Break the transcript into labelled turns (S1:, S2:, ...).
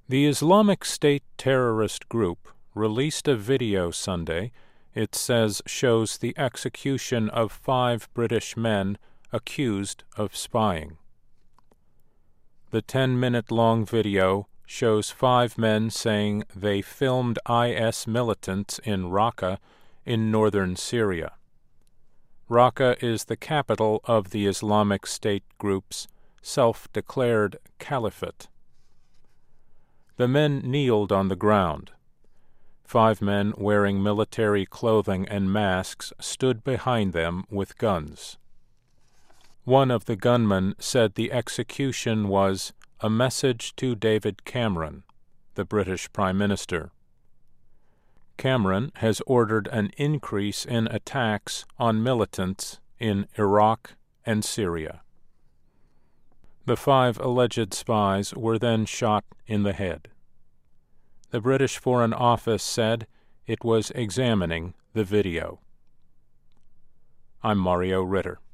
S1: The Islamic State terrorist group released a video Sunday it says shows the execution of 5 British men accused of spying. The 10-minute-long video shows 5 men saying they filmed IS militants in Raqqa in northern Syria. Raqqa is the capital of the Islamic State group's self-declared caliphate. The men kneeled on the ground. 5 men wearing military clothing and masks stood behind them with guns. One of the gunmen said the execution was a message to David Cameron, the British Prime Minister. Cameron has ordered an increase in attacks on militants in Iraq and Syria. The 5 alleged spies were then shot in the head. The British Foreign Office said it was examining the video. I'm Mario Ritter.